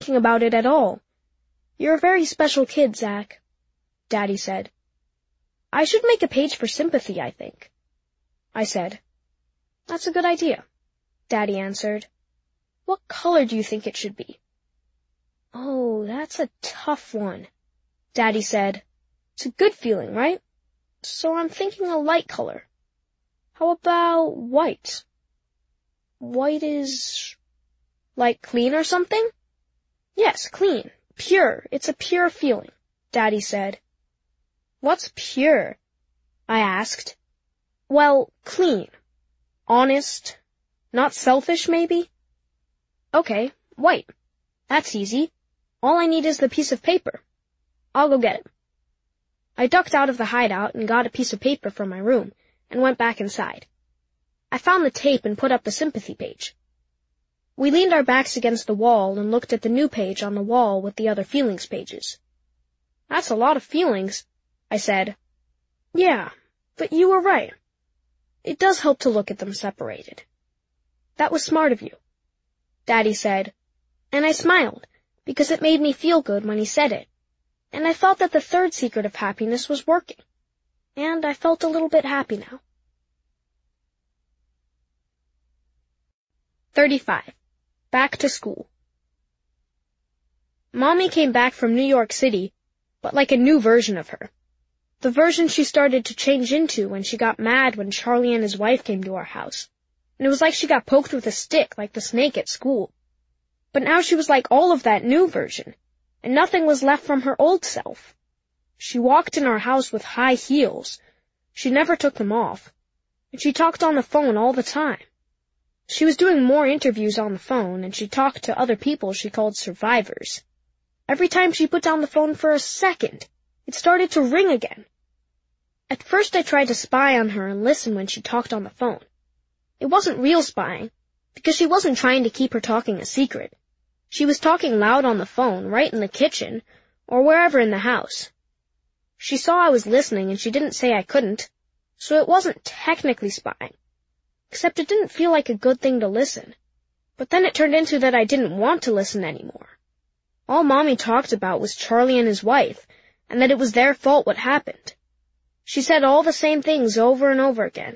thinking about it at all. You're a very special kid, Zach, Daddy said. I should make a page for sympathy, I think. I said. That's a good idea, Daddy answered. What color do you think it should be? Oh, that's a tough one, Daddy said. It's a good feeling, right? So I'm thinking a light color. How about white? White is like clean or something? Yes, clean, pure. It's a pure feeling, Daddy said. What's pure? I asked. Well, clean. Honest. Not selfish, maybe? Okay, white. That's easy. All I need is the piece of paper. I'll go get it. I ducked out of the hideout and got a piece of paper from my room and went back inside. I found the tape and put up the sympathy page. We leaned our backs against the wall and looked at the new page on the wall with the other feelings pages. That's a lot of feelings, I said. Yeah, but you were right. It does help to look at them separated. That was smart of you, Daddy said, and I smiled because it made me feel good when he said it, and I felt that the third secret of happiness was working, and I felt a little bit happy now. 35. Back to school. Mommy came back from New York City, but like a new version of her. The version she started to change into when she got mad when Charlie and his wife came to our house. And it was like she got poked with a stick like the snake at school. But now she was like all of that new version, and nothing was left from her old self. She walked in our house with high heels. She never took them off. And she talked on the phone all the time. She was doing more interviews on the phone, and she talked to other people she called survivors. Every time she put down the phone for a second, it started to ring again. At first I tried to spy on her and listen when she talked on the phone. It wasn't real spying, because she wasn't trying to keep her talking a secret. She was talking loud on the phone, right in the kitchen, or wherever in the house. She saw I was listening and she didn't say I couldn't, so it wasn't technically spying. Except it didn't feel like a good thing to listen. But then it turned into that I didn't want to listen anymore. All Mommy talked about was Charlie and his wife, and that it was their fault what happened. She said all the same things over and over again.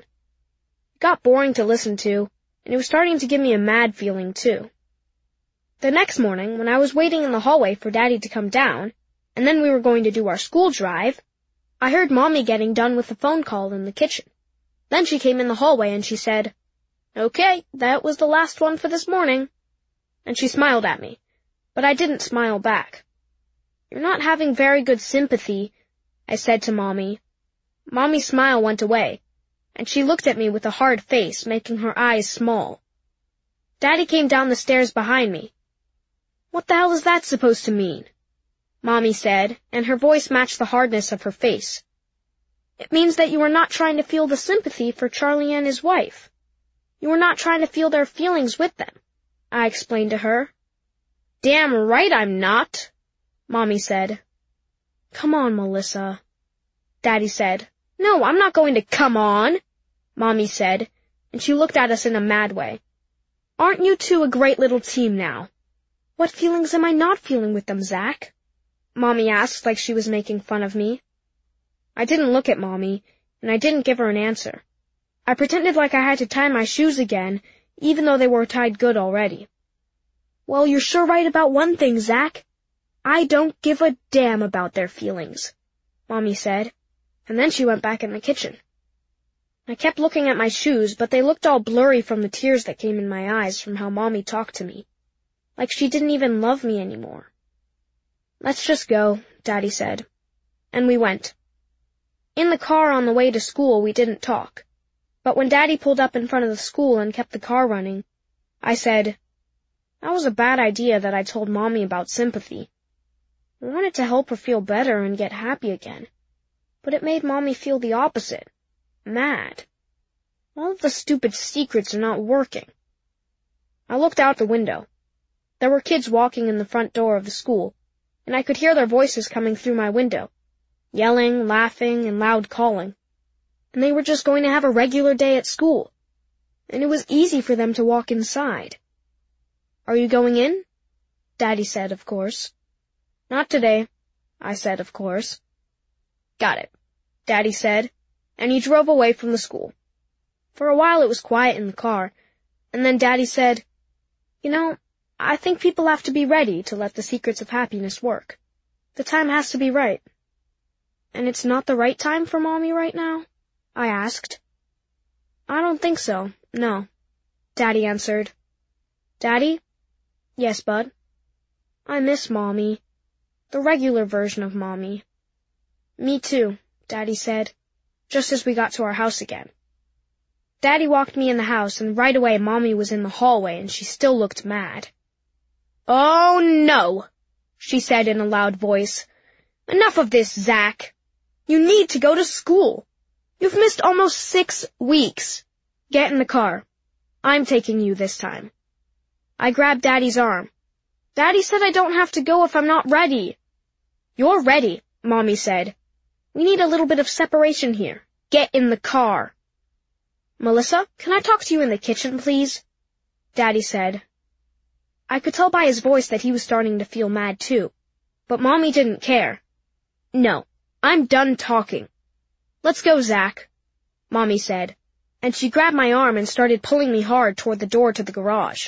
It got boring to listen to, and it was starting to give me a mad feeling too. The next morning, when I was waiting in the hallway for Daddy to come down, and then we were going to do our school drive, I heard Mommy getting done with the phone call in the kitchen. Then she came in the hallway and she said, "Okay, that was the last one for this morning." And she smiled at me, but I didn't smile back. "You're not having very good sympathy," I said to Mommy. Mommy's smile went away, and she looked at me with a hard face, making her eyes small. Daddy came down the stairs behind me. "What the hell is that supposed to mean?" Mommy said, and her voice matched the hardness of her face. "It means that you are not trying to feel the sympathy for Charlie and his wife. You are not trying to feel their feelings with them," I explained to her. "Damn right I'm not," Mommy said. "Come on, Melissa," Daddy said. "No, I'm not going to come on," Mommy said, and she looked at us in a mad way. "Aren't you two a great little team now?" "What feelings am I not feeling with them, Zach?" Mommy asked like she was making fun of me. I didn't look at Mommy, and I didn't give her an answer. I pretended like I had to tie my shoes again, even though they were tied good already. "Well, you're sure right about one thing, Zach. I don't give a damn about their feelings," Mommy said, and then she went back in the kitchen. I kept looking at my shoes, but they looked all blurry from the tears that came in my eyes from how Mommy talked to me, like she didn't even love me anymore. "Let's just go," Daddy said, and we went. In the car on the way to school, we didn't talk, but when Daddy pulled up in front of the school and kept the car running, I said, "That was a bad idea that I told Mommy about sympathy. I wanted to help her feel better and get happy again, but it made Mommy feel the opposite, mad. All of the stupid secrets are not working." I looked out the window. There were kids walking in the front door of the school, and I could hear their voices coming through my window, yelling, laughing, and loud calling. And they were just going to have a regular day at school, and it was easy for them to walk inside. "Are you going in?" Daddy said, of course. Not today, I said, of course. Got it, Daddy said, and he drove away from the school. For a while it was quiet in the car, and then Daddy said, "You know, I think people have to be ready to let the secrets of happiness work. The time has to be right." "And it's not the right time for Mommy right now?" I asked. "I don't think so, no," Daddy answered. "Daddy?" "Yes, Bud?" "I miss Mommy. The regular version of Mommy." "Me too," Daddy said, just as we got to our house again. Daddy walked me in the house, and right away Mommy was in the hallway, and she still looked mad. "Oh, no," she said in a loud voice. "Enough of this, Zach. You need to go to school. You've missed almost 6 weeks. Get in the car. I'm taking you this time." I grabbed Daddy's arm. "Daddy said I don't have to go if I'm not ready." "You're ready," Mommy said. "We need a little bit of separation here. Get in the car." "Melissa, can I talk to you in the kitchen, please?" Daddy said. I could tell by his voice that he was starting to feel mad too, but Mommy didn't care. "No, I'm done talking. Let's go, Zach," Mommy said, and she grabbed my arm and started pulling me hard toward the door to the garage.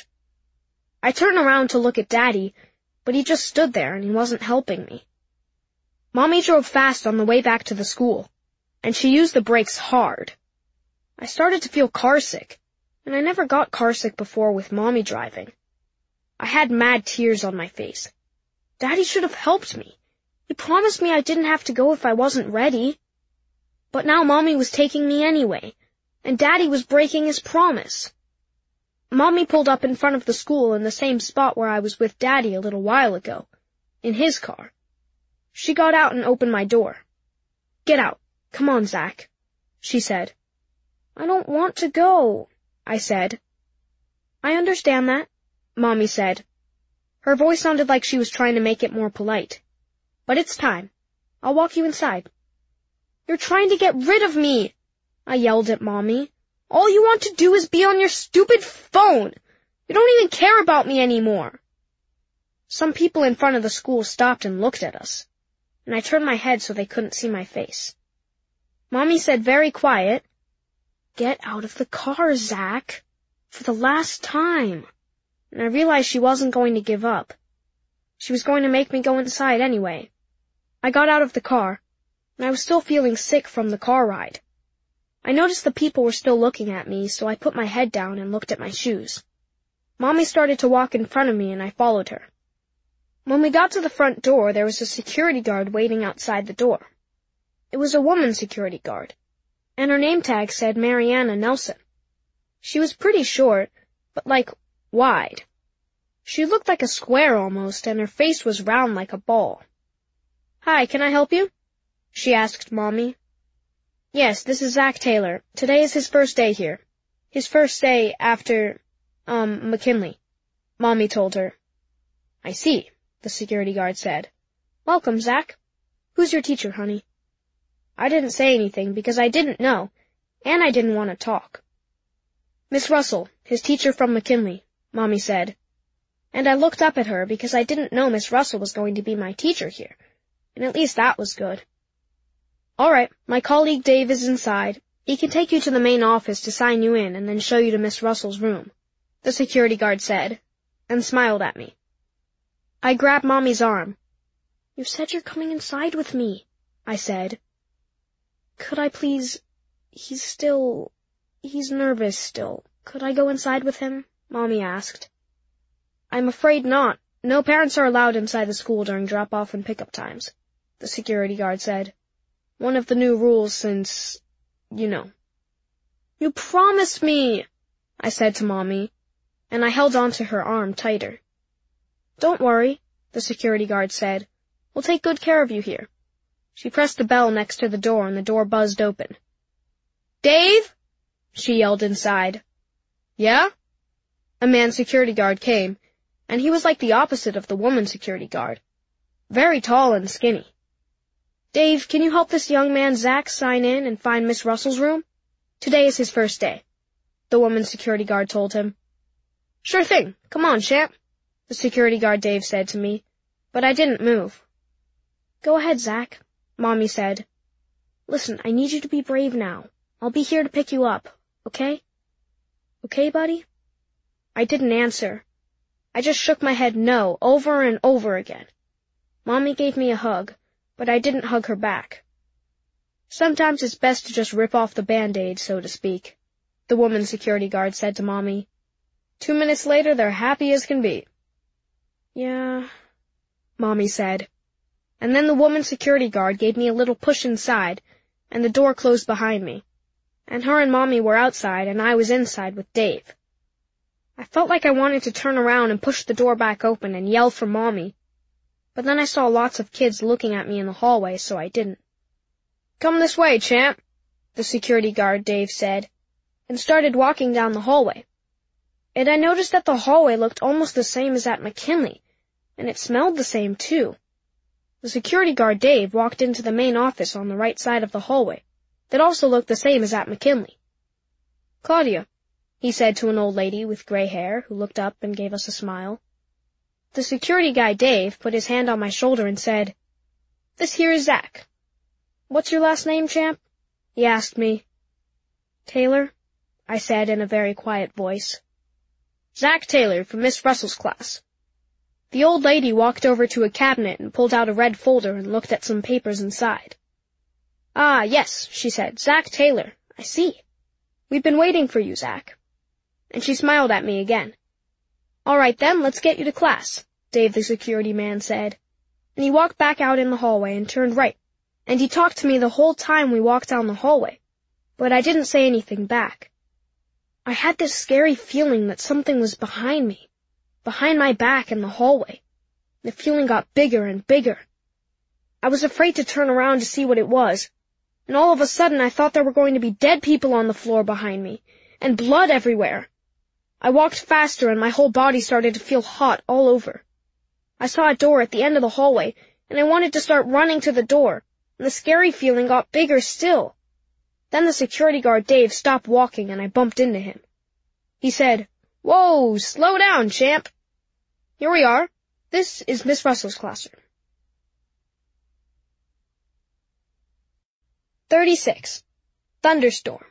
I turned around to look at Daddy, but he just stood there and he wasn't helping me. Mommy drove fast on the way back to the school, and she used the brakes hard. I started to feel carsick, and I never got carsick before with Mommy driving. I had mad tears on my face. Daddy should have helped me. He promised me I didn't have to go if I wasn't ready. But now Mommy was taking me anyway, and Daddy was breaking his promise. Mommy pulled up in front of the school in the same spot where I was with Daddy a little while ago, in his car. She got out and opened my door. "Get out. Come on, Zach," she said. "I don't want to go," I said. "I understand that," Mommy said. Her voice sounded like she was trying to make it more polite. "But it's time. I'll walk you inside." "You're trying to get rid of me," I yelled at Mommy. "All you want to do is be on your stupid phone. You don't even care about me anymore." Some people in front of the school stopped and looked at us, and I turned my head so they couldn't see my face. Mommy said very quiet, "Get out of the car, Zach, for the last time." And I realized she wasn't going to give up. She was going to make me go inside anyway. I got out of the car, and I was still feeling sick from the car ride. I noticed the people were still looking at me, so I put my head down and looked at my shoes. Mommy started to walk in front of me, and I followed her. When we got to the front door, there was a security guard waiting outside the door. It was a woman security guard, and her name tag said Mariana Nelson. She was pretty short, but wide. She looked like a square almost, and her face was round like a ball. "Hi, can I help you?" she asked Mommy. "Yes, this is Zach Taylor. Today is his first day here. His first day after, McKinley," Mommy told her. "I see," the security guard said. "Welcome, Zach. Who's your teacher, honey?" I didn't say anything because I didn't know, and I didn't want to talk. "Miss Russell, his teacher from McKinley," Mommy said. And I looked up at her because I didn't know Miss Russell was going to be my teacher here, and at least that was good. "All right, my colleague Dave is inside. He can take you to the main office to sign you in and then show you to Miss Russell's room," the security guard said, and smiled at me. I grabbed Mommy's arm. "You said you're coming inside with me," I said. "Could I please... He's nervous still. Could I go inside with him?" Mommy asked. "I'm afraid not. No parents are allowed inside the school during drop-off and pick-up times," the security guard said. "One of the new rules since, you know." "You promised me," I said to Mommy, and I held onto her arm tighter. "Don't worry," the security guard said. "We'll take good care of you here." She pressed the bell next to the door, and the door buzzed open. "Dave?" she yelled inside. "Yeah?" A man security guard came, and he was like the opposite of the woman security guard. Very tall and skinny. "Dave, can you help this young man Zach sign in and find Miss Russell's room? Today is his first day," the woman security guard told him. "Sure thing. Come on, champ." the security guard Dave said to me, but I didn't move. Go ahead, Zach, Mommy said. Listen, I need you to be brave now. I'll be here to pick you up, okay? Okay, buddy? I didn't answer. I just shook my head no over and over again. Mommy gave me a hug, but I didn't hug her back. Sometimes it's best to just rip off the Band-Aid, so to speak, the woman security guard said to Mommy. 2 minutes later, they're happy as can be. Yeah, Mommy said. And then the woman security guard gave me a little push inside, and the door closed behind me. And her and Mommy were outside, and I was inside with Dave. I felt like I wanted to turn around and push the door back open and yell for Mommy. But then I saw lots of kids looking at me in the hallway, so I didn't. Come this way, champ, the security guard Dave said, and started walking down the hallway. And I noticed that the hallway looked almost the same as at McKinley, and it smelled the same too. The security guard Dave walked into the main office on the right side of the hallway that also looked the same as at McKinley. Claudia, he said to an old lady with gray hair who looked up and gave us a smile. The security guy Dave put his hand on my shoulder and said, This here is Zach. What's your last name, champ? He asked me. Taylor, I said in a very quiet voice. Zach Taylor from Miss Russell's class. The old lady walked over to a cabinet and pulled out a red folder and looked at some papers inside. Ah, yes, she said, Zach Taylor. I see. We've been waiting for you, Zach. And she smiled at me again. All right then, let's get you to class, Dave the security man said. And he walked back out in the hallway and turned right. And he talked to me the whole time we walked down the hallway. But I didn't say anything back. I had this scary feeling that something was behind me, behind my back in the hallway. The feeling got bigger and bigger. I was afraid to turn around to see what it was, and all of a sudden I thought there were going to be dead people on the floor behind me, and blood everywhere. I walked faster and my whole body started to feel hot all over. I saw a door at the end of the hallway, and I wanted to start running to the door, and the scary feeling got bigger still. Then the security guard Dave stopped walking and I bumped into him. He said, Whoa, slow down, champ. Here we are. This is Miss Russell's classroom. 36. Thunderstorm.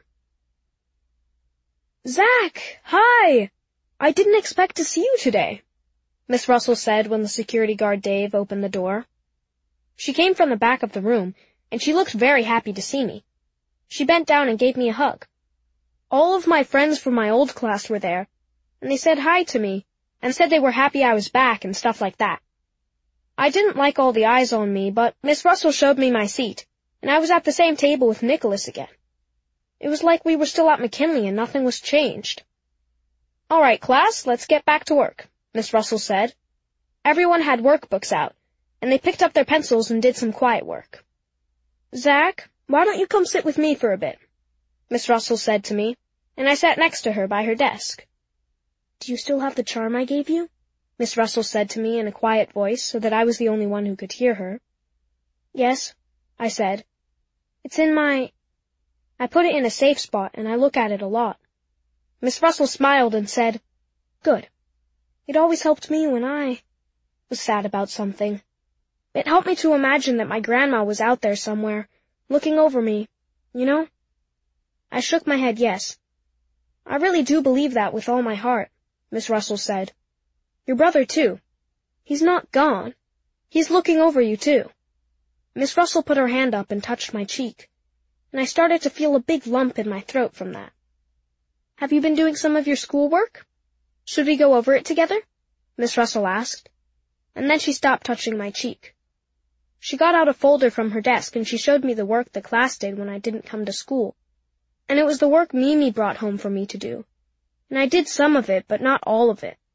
Zach, hi! I didn't expect to see you today, Miss Russell said when the security guard Dave opened the door. She came from the back of the room, and she looked very happy to see me. She bent down and gave me a hug. All of my friends from my old class were there, and they said hi to me, and said they were happy I was back and stuff like that. I didn't like all the eyes on me, but Miss Russell showed me my seat, and I was at the same table with Nicholas again. It was like we were still at McKinley and nothing was changed. All right, class, let's get back to work, Miss Russell said. Everyone had workbooks out, and they picked up their pencils and did some quiet work. Zach, why don't you come sit with me for a bit? Miss Russell said to me, and I sat next to her by her desk. Do you still have the charm I gave you? Miss Russell said to me in a quiet voice so that I was the only one who could hear her. Yes, I said. It's in I put it in a safe spot and I look at it a lot. Miss Russell smiled and said, Good. It always helped me when I was sad about something. It helped me to imagine that my grandma was out there somewhere, looking over me, you know? I shook my head yes. I really do believe that with all my heart, Miss Russell said. Your brother, too. He's not gone. He's looking over you, too. Miss Russell put her hand up and touched my cheek, and I started to feel a big lump in my throat from that. Have you been doing some of your schoolwork? Should we go over it together? Miss Russell asked, and then she stopped touching my cheek. She got out a folder from her desk and she showed me the work the class did when I didn't come to school. And it was the work Mimi brought home for me to do. And I did some of it, but not all of it.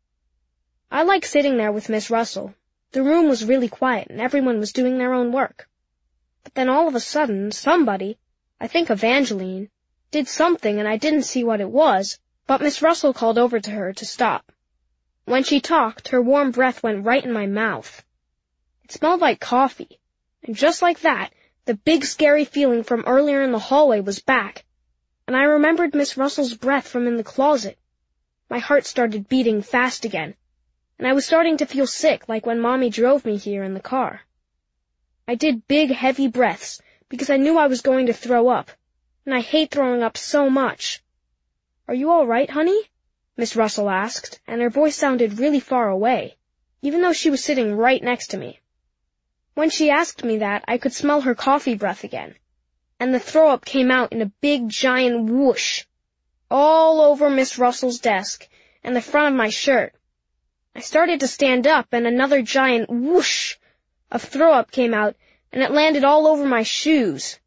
I liked sitting there with Miss Russell. The room was really quiet and everyone was doing their own work. But then all of a sudden, somebody, I think Evangeline, did something and I didn't see what it was, but Miss Russell called over to her to stop. When she talked, her warm breath went right in my mouth. It smelled like coffee, and just like that, the big scary feeling from earlier in the hallway was back, and I remembered Miss Russell's breath from in the closet. My heart started beating fast again, and I was starting to feel sick like when Mommy drove me here in the car. I did big, heavy breaths because I knew I was going to throw up, and I hate throwing up so much. "Are you all right, honey?" Miss Russell asked, and her voice sounded really far away, even though she was sitting right next to me. When she asked me that, I could smell her coffee breath again, and the throw-up came out in a big, giant whoosh, all over Miss Russell's desk and the front of my shirt. I started to stand up, and another giant whoosh of throw-up came out, and it landed all over my shoes.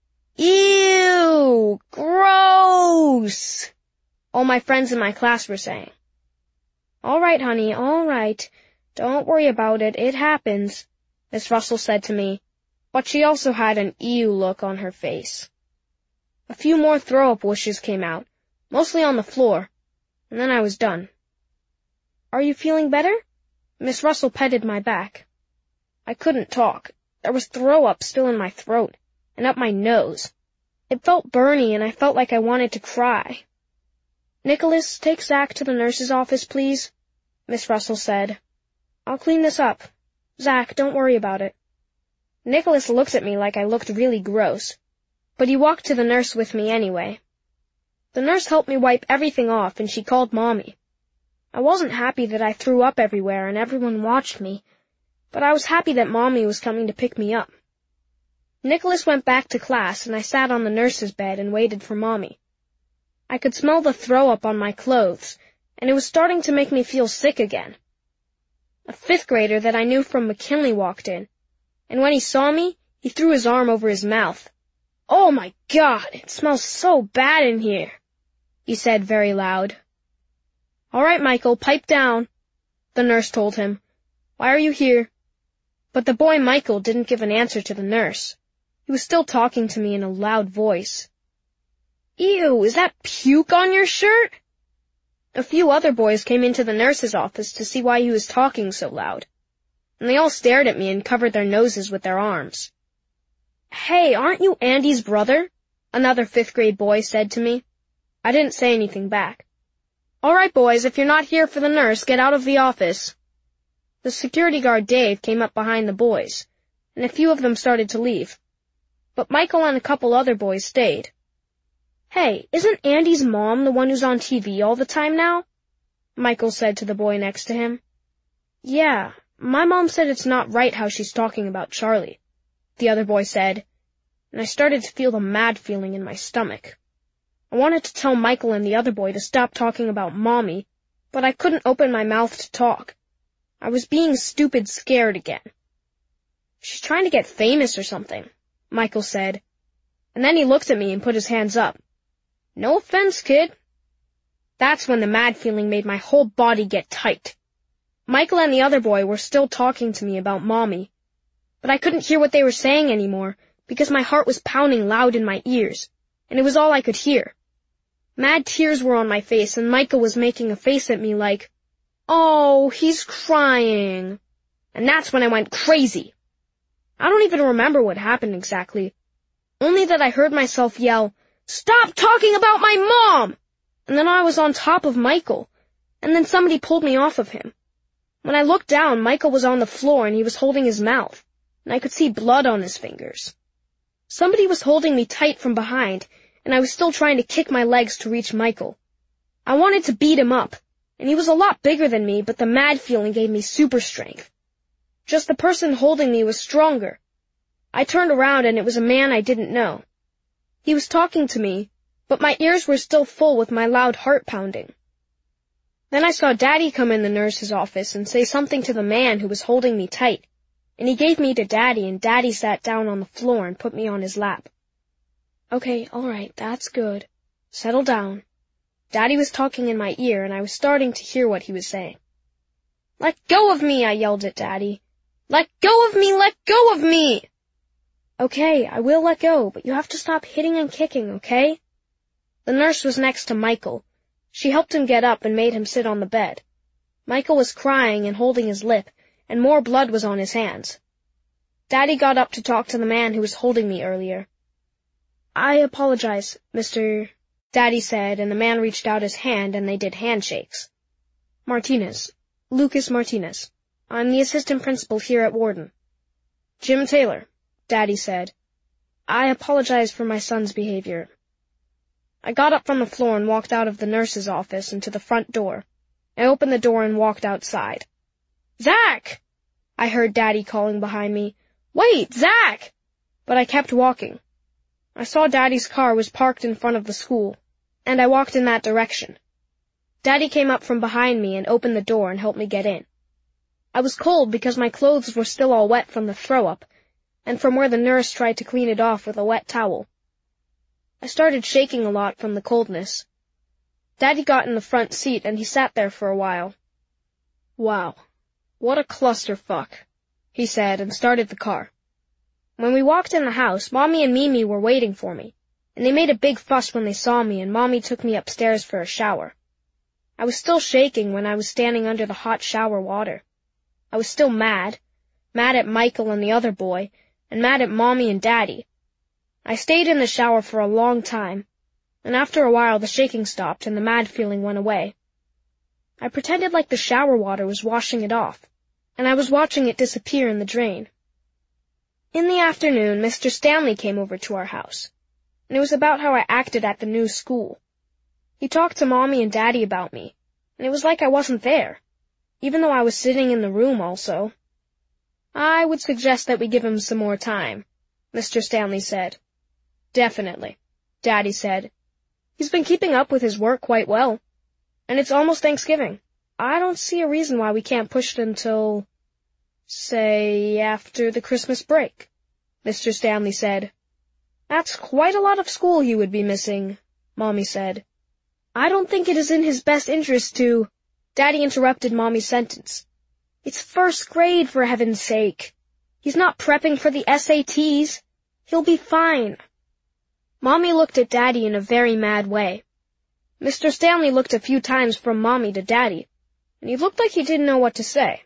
"Ew! Gross!" all my friends in my class were saying. "All right, honey, all right. Don't worry about it. It happens," Miss Russell said to me, but she also had an ew look on her face. A few more throw-up whooshes came out, mostly on the floor, and then I was done. "Are you feeling better?" Miss Russell petted my back. I couldn't talk. There was throw-up still in my throat and up my nose. It felt burny, and I felt like I wanted to cry. "Nicholas, take Zach to the nurse's office, please," Miss Russell said. "I'll clean this up. Zach, don't worry about it." Nicholas looked at me like I looked really gross, but he walked to the nurse with me anyway. The nurse helped me wipe everything off, and she called Mommy. I wasn't happy that I threw up everywhere and everyone watched me, but I was happy that Mommy was coming to pick me up. Nicholas went back to class, and I sat on the nurse's bed and waited for Mommy. I could smell the throw-up on my clothes, and it was starting to make me feel sick again. A fifth grader that I knew from McKinley walked in, and when he saw me, he threw his arm over his mouth. "Oh my God, it smells so bad in here," he said very loud. "All right, Michael, pipe down," the nurse told him. "Why are you here?" But the boy Michael didn't give an answer to the nurse. He was still talking to me in a loud voice. "Ew, is that puke on your shirt?" A few other boys came into the nurse's office to see why he was talking so loud, and they all stared at me and covered their noses with their arms. "Hey, aren't you Andy's brother?" another fifth-grade boy said to me. I didn't say anything back. "All right, boys, if you're not here for the nurse, get out of the office." The security guard Dave came up behind the boys, and a few of them started to leave. But Michael and a couple other boys stayed. "Hey, isn't Andy's mom the one who's on TV all the time now?" Michael said to the boy next to him. "Yeah, my mom said it's not right how she's talking about Charlie," the other boy said, and I started to feel the mad feeling in my stomach. I wanted to tell Michael and the other boy to stop talking about Mommy, but I couldn't open my mouth to talk. I was being stupid scared again. "She's trying to get famous or something," Michael said, and then he looked at me and put his hands up. "No offense, kid." That's when the mad feeling made my whole body get tight. Michael and the other boy were still talking to me about Mommy, but I couldn't hear what they were saying anymore because my heart was pounding loud in my ears, and it was all I could hear. Mad tears were on my face, and Michael was making a face at me like, "Oh, he's crying." And that's when I went crazy. I don't even remember what happened exactly, only that I heard myself yell, "Stop talking about my mom!" And then I was on top of Michael, and then somebody pulled me off of him. When I looked down, Michael was on the floor and he was holding his mouth, and I could see blood on his fingers. Somebody was holding me tight from behind, and I was still trying to kick my legs to reach Michael. I wanted to beat him up, and he was a lot bigger than me, but the mad feeling gave me super strength. Just the person holding me was stronger. I turned around and it was a man I didn't know. He was talking to me, but my ears were still full with my loud heart pounding. Then I saw Daddy come in the nurse's office and say something to the man who was holding me tight, and he gave me to Daddy, and Daddy sat down on the floor and put me on his lap. "Okay, all right, that's good. Settle down." Daddy was talking in my ear, and I was starting to hear what he was saying. "Let go of me," I yelled at Daddy. "Let go of me! Let go of me!" "Okay, I will let go, but you have to stop hitting and kicking, okay?" The nurse was next to Michael. She helped him get up and made him sit on the bed. Michael was crying and holding his lip, and more blood was on his hands. Daddy got up to talk to the man who was holding me earlier. "I apologize, Mr. Daddy said, and the man reached out his hand and they did handshakes. "Martinez, Lucas Martinez. I'm the assistant principal here at Warden. Jim Taylor, Daddy said. I apologize for my son's behavior. I got up from the floor and walked out of the nurse's office and to the front door. I opened the door and walked outside. Zach! I heard Daddy calling behind me. Wait, Zach! But I kept walking. I saw Daddy's car was parked in front of the school, and I walked in that direction. Daddy came up from behind me and opened the door and helped me get in. I was cold because my clothes were still all wet from the throw-up, and from where the nurse tried to clean it off with a wet towel. I started shaking a lot from the coldness. Daddy got in the front seat and he sat there for a while. Wow, what a clusterfuck, he said and started the car. When we walked in the house, Mommy and Mimi were waiting for me, and they made a big fuss when they saw me, and Mommy took me upstairs for a shower. I was still shaking when I was standing under the hot shower water. I was still mad at Michael and the other boy, and mad at Mommy and Daddy. I stayed in the shower for a long time, and after a while the shaking stopped and the mad feeling went away. I pretended like the shower water was washing it off, and I was watching it disappear in the drain. In the afternoon, Mr. Stanley came over to our house, and it was about how I acted at the new school. He talked to Mommy and Daddy about me, and it was like I wasn't there, even though I was sitting in the room also. I would suggest that we give him some more time, Mr. Stanley said. Definitely, Daddy said. He's been keeping up with his work quite well, and it's almost Thanksgiving. I don't see a reason why we can't push it until, say, after the Christmas break, Mr. Stanley said. That's quite a lot of school he would be missing, Mommy said. I don't think it is in his best interest to... Daddy interrupted Mommy's sentence. It's first grade, for heaven's sake. He's not prepping for the SATs. He'll be fine. Mommy looked at Daddy in a very mad way. Mr. Stanley looked a few times from Mommy to Daddy, and he looked like he didn't know what to say.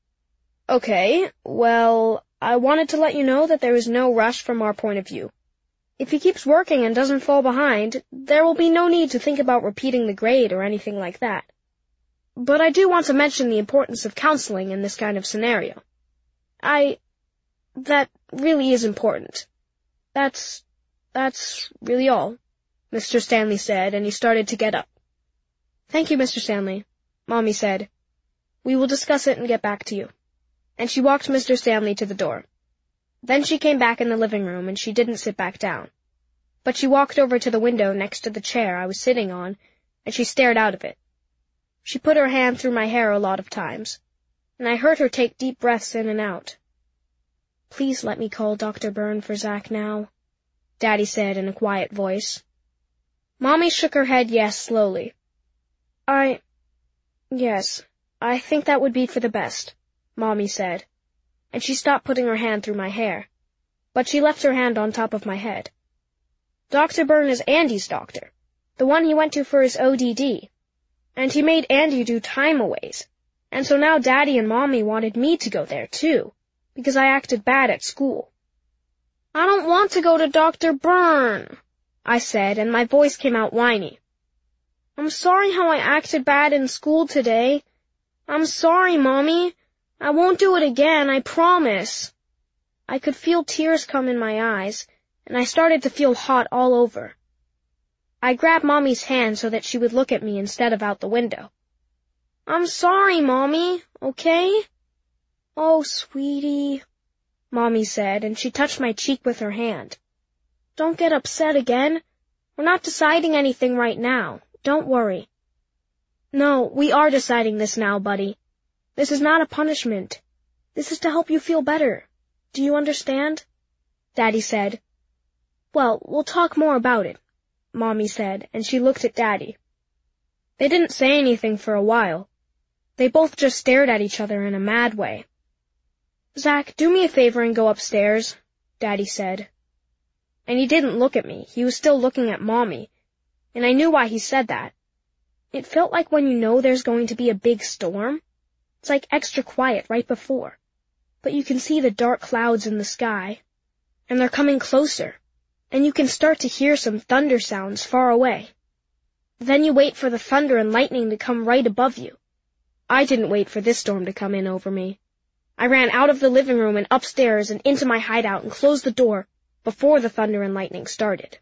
Okay, well, I wanted to let you know that there is no rush from our point of view. If he keeps working and doesn't fall behind, there will be no need to think about repeating the grade or anything like that. But I do want to mention the importance of counseling in this kind of scenario. That really is important. That's really all, Mr. Stanley said, and he started to get up. Thank you, Mr. Stanley, Mommy said. We will discuss it and get back to you. And she walked Mr. Stanley to the door. Then she came back in the living room, and she didn't sit back down. But she walked over to the window next to the chair I was sitting on, and she stared out of it. She put her hand through my hair a lot of times, and I heard her take deep breaths in and out. Please let me call Dr. Byrne for Zach now, Daddy said in a quiet voice. Mommy shook her head yes slowly. Yes, I think that would be for the best, Mommy said, and she stopped putting her hand through my hair, but she left her hand on top of my head. Dr. Byrne is Andy's doctor, the one he went to for his ODD, and he made Andy do time-aways, and so now Daddy and Mommy wanted me to go there too, because I acted bad at school. I don't want to go to Dr. Byrne, I said, and my voice came out whiny. I'm sorry how I acted bad in school today. I'm sorry, Mommy. I won't do it again, I promise. I could feel tears come in my eyes, and I started to feel hot all over. I grabbed Mommy's hand so that she would look at me instead of out the window. I'm sorry, Mommy, okay? Oh, sweetie, Mommy said, and she touched my cheek with her hand. Don't get upset again. We're not deciding anything right now. Don't worry. No, we are deciding this now, buddy. This is not a punishment. This is to help you feel better. Do you understand? Daddy said. Well, we'll talk more about it, Mommy said, and she looked at Daddy. They didn't say anything for a while. They both just stared at each other in a mad way. Zach, do me a favor and go upstairs, Daddy said. And he didn't look at me. He was still looking at Mommy, and I knew why he said that. It felt like when you know there's going to be a big storm. It's like extra quiet right before, but you can see the dark clouds in the sky, and they're coming closer, and you can start to hear some thunder sounds far away. Then you wait for the thunder and lightning to come right above you, I didn't wait for this storm to come in over me. I ran out of the living room and upstairs and into my hideout and closed the door before the thunder and lightning started.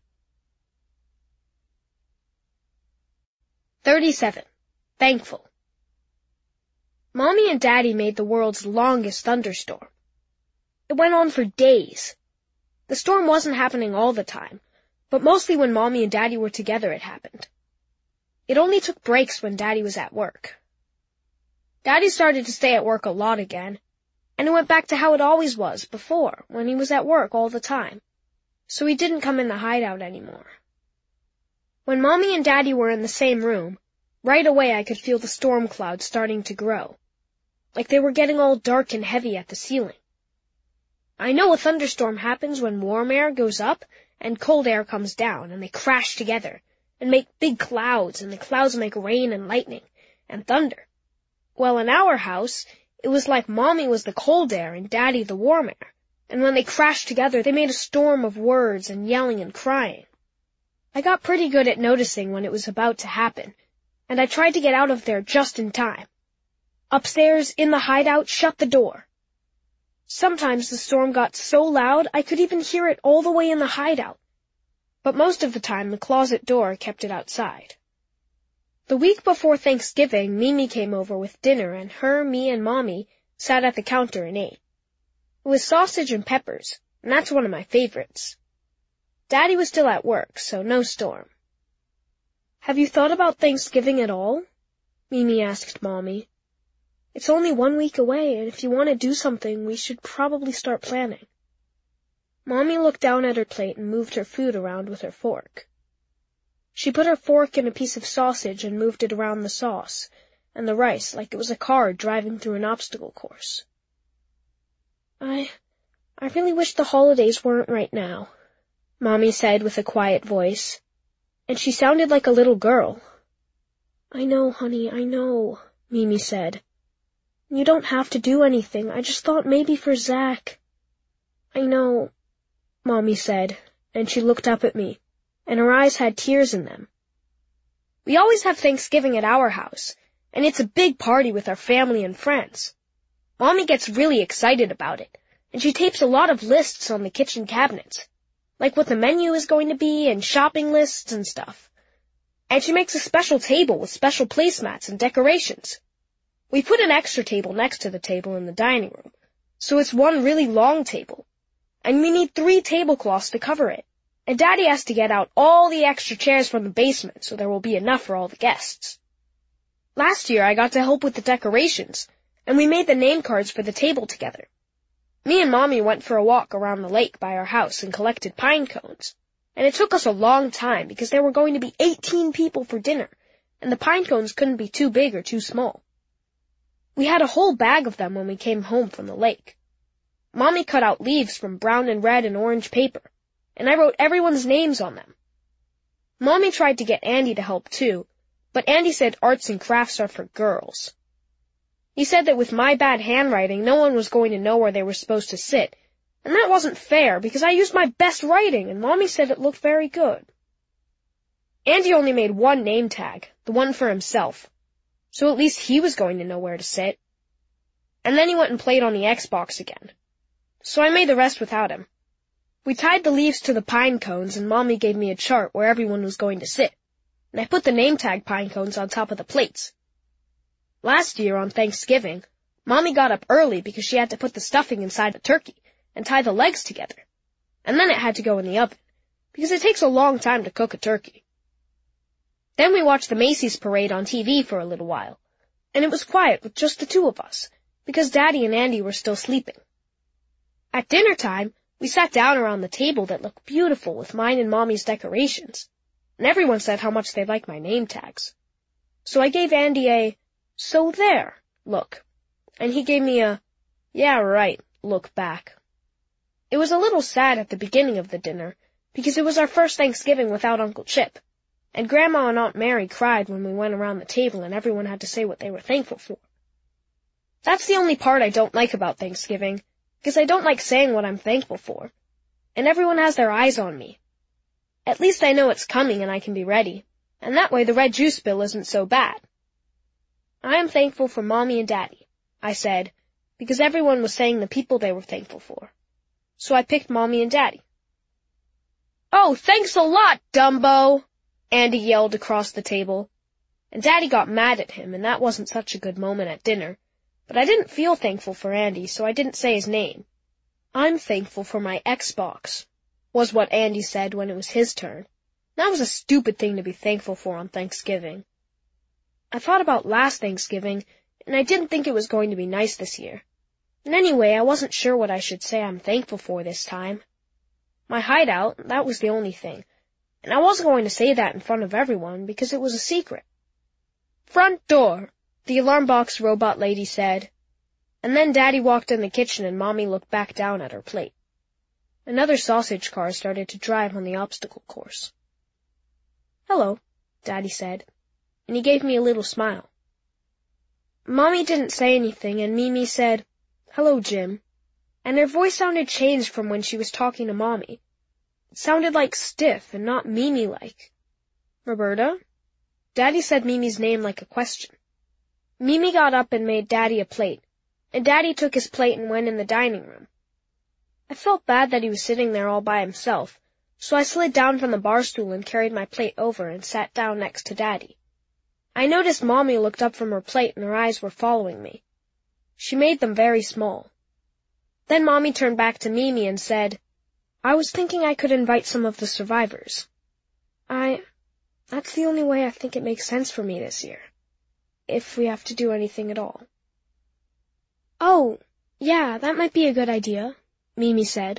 37. Thankful. Mommy and Daddy made the world's longest thunderstorm. It went on for days. The storm wasn't happening all the time, but mostly when Mommy and Daddy were together it happened. It only took breaks when Daddy was at work. Daddy started to stay at work a lot again, and it went back to how it always was before, when he was at work all the time, so he didn't come in the hideout anymore. When Mommy and Daddy were in the same room, right away I could feel the storm clouds starting to grow, like they were getting all dark and heavy at the ceiling. I know a thunderstorm happens when warm air goes up and cold air comes down, and they crash together and make big clouds, and the clouds make rain and lightning and thunder. Well, in our house, it was like Mommy was the cold air and Daddy the warm air, and when they crashed together, they made a storm of words and yelling and crying. I got pretty good at noticing when it was about to happen, and I tried to get out of there just in time. Upstairs, in the hideout, shut the door. Sometimes the storm got so loud I could even hear it all the way in the hideout, but most of the time the closet door kept it outside. The week before Thanksgiving, Mimi came over with dinner, and me, and Mommy sat at the counter and ate. It was sausage and peppers, and that's one of my favorites. Daddy was still at work, so no storm. "Have you thought about Thanksgiving at all?" Mimi asked Mommy. "It's only 1 week away, and if you want to do something, we should probably start planning." Mommy looked down at her plate and moved her food around with her fork. She put her fork in a piece of sausage and moved it around the sauce and the rice like it was a car driving through an obstacle course. I really wish the holidays weren't right now," Mommy said with a quiet voice, and she sounded like a little girl. "I know, honey, I know," Mimi said. "You don't have to do anything. I just thought maybe for Zach." "I know," Mommy said, and she looked up at me, and her eyes had tears in them. "We always have Thanksgiving at our house, and it's a big party with our family and friends. Mommy gets really excited about it, and she tapes a lot of lists on the kitchen cabinets, like what the menu is going to be and shopping lists and stuff. And she makes a special table with special placemats and decorations. We put an extra table next to the table in the dining room, so it's one really long table, and we need 3 tablecloths to cover it. And Daddy has to get out all the extra chairs from the basement so there will be enough for all the guests. Last year I got to help with the decorations, and we made the name cards for the table together. Me and Mommy went for a walk around the lake by our house and collected pine cones, and it took us a long time because there were going to be 18 people for dinner, and the pine cones couldn't be too big or too small. We had a whole bag of them when we came home from the lake. Mommy cut out leaves from brown and red and orange paper, and I wrote everyone's names on them. Mommy tried to get Andy to help too, but Andy said arts and crafts are for girls. He said that with my bad handwriting, no one was going to know where they were supposed to sit, and that wasn't fair because I used my best writing, and Mommy said it looked very good. Andy only made 1 name tag, the one for himself, so at least he was going to know where to sit. And then he went and played on the Xbox again, so I made the rest without him. We tied the leaves to the pine cones, and Mommy gave me a chart where everyone was going to sit, and I put the name tag pine cones on top of the plates. Last year, on Thanksgiving, Mommy got up early because she had to put the stuffing inside the turkey and tie the legs together, and then it had to go in the oven, because it takes a long time to cook a turkey. Then we watched the Macy's parade on TV for a little while, and it was quiet with just the 2 of us, because Daddy and Andy were still sleeping. At dinner time, we sat down around the table that looked beautiful with mine and Mommy's decorations, and everyone said how much they liked my name tags. So I gave Andy a, "So there," look, and he gave me a, "Yeah, right," look back. It was a little sad at the beginning of the dinner, because it was our first Thanksgiving without Uncle Chip, and Grandma and Aunt Mary cried when we went around the table and everyone had to say what they were thankful for. That's the only part I don't like about Thanksgiving, because I don't like saying what I'm thankful for, and everyone has their eyes on me. At least I know it's coming and I can be ready, and that way the red juice bill isn't so bad. I am thankful for Mommy and Daddy, I said, because everyone was saying the people they were thankful for. So I picked Mommy and Daddy. Oh, thanks a lot, Dumbo, Andy yelled across the table. And Daddy got mad at him, and that wasn't such a good moment at dinner. But I didn't feel thankful for Andy, so I didn't say his name. I'm thankful for my Xbox, was what Andy said when it was his turn. That was a stupid thing to be thankful for on Thanksgiving. I thought about last Thanksgiving, and I didn't think it was going to be nice this year. And anyway, I wasn't sure what I should say I'm thankful for this time. My hideout, that was the only thing. And I wasn't going to say that in front of everyone because it was a secret. Front door, the alarm box robot lady said. And then Daddy walked in the kitchen and Mommy looked back down at her plate. Another sausage car started to drive on the obstacle course. Hello, Daddy said, and he gave me a little smile. Mommy didn't say anything, and Mimi said, Hello, Jim, and her voice sounded changed from when she was talking to Mommy. It sounded like stiff and not Mimi-like. Roberta? Daddy said Mimi's name like a question. Mimi got up and made Daddy a plate, and Daddy took his plate and went in the dining room. I felt bad that he was sitting there all by himself, so I slid down from the bar stool and carried my plate over and sat down next to Daddy. I noticed Mommy looked up from her plate and her eyes were following me. She made them very small. Then Mommy turned back to Mimi and said, I was thinking I could invite some of the survivors. That's the only way I think it makes sense for me this year. If we have to do anything at all. Oh, yeah, that might be a good idea, Mimi said.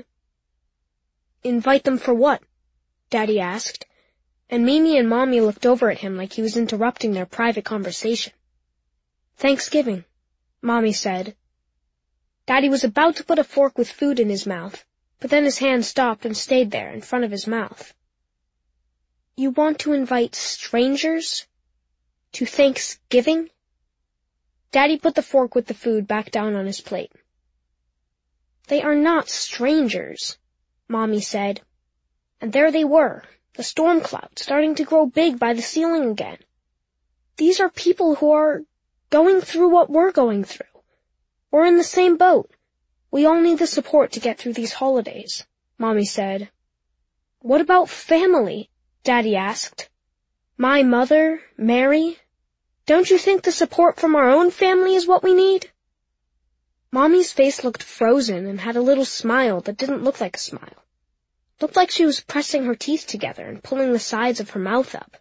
Invite them for what? Daddy asked, and Mimi and Mommy looked over at him like he was interrupting their private conversation. Thanksgiving, Mommy said. Daddy was about to put a fork with food in his mouth, but then his hand stopped and stayed there in front of his mouth. You want to invite strangers to Thanksgiving? Daddy put the fork with the food back down on his plate. They are not strangers, Mommy said. And there they were, the storm clouds starting to grow big by the ceiling again. These are people who are going through what we're going through. We're in the same boat. We all need the support to get through these holidays, Mommy said. What about family? Daddy asked. My mother, Mary? Don't you think the support from our own family is what we need? Mommy's face looked frozen and had a little smile that didn't look like a smile. Looked like she was pressing her teeth together and pulling the sides of her mouth up.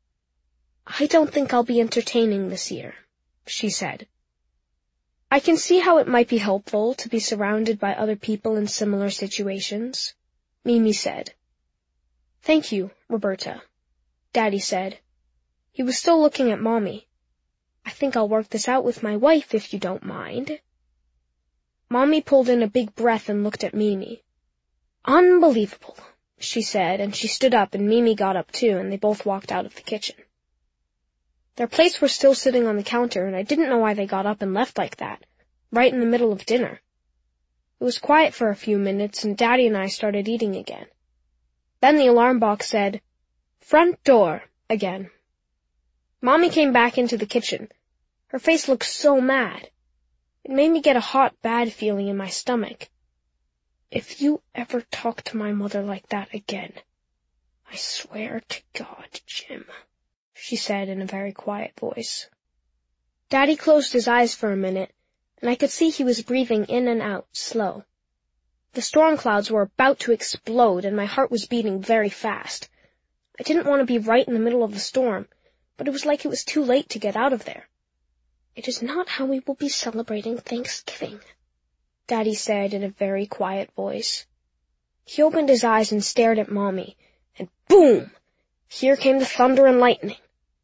I don't think I'll be entertaining this year, she said. I can see how it might be helpful to be surrounded by other people in similar situations, Mimi said. Thank you, Roberta, Daddy said. He was still looking at Mommy. I think I'll work this out with my wife if you don't mind. Mommy pulled in a big breath and looked at Mimi. Unbelievable, she said, and she stood up and Mimi got up too, and they both walked out of the kitchen. Their plates were still sitting on the counter, and I didn't know why they got up and left like that, right in the middle of dinner. It was quiet for a few minutes, and Daddy and I started eating again. Then the alarm box said, Front door, again. Mommy came back into the kitchen. Her face looked so mad. It made me get a hot, bad feeling in my stomach. If you ever talk to my mother like that again, I swear to God, Jim, she said in a very quiet voice. Daddy closed his eyes for a minute, and I could see he was breathing in and out, slow. The storm clouds were about to explode, and my heart was beating very fast. I didn't want to be right in the middle of the storm, but it was like it was too late to get out of there. It is not how we will be celebrating Thanksgiving, Daddy said in a very quiet voice. He opened his eyes and stared at Mommy, and boom! Here came the thunder and lightning.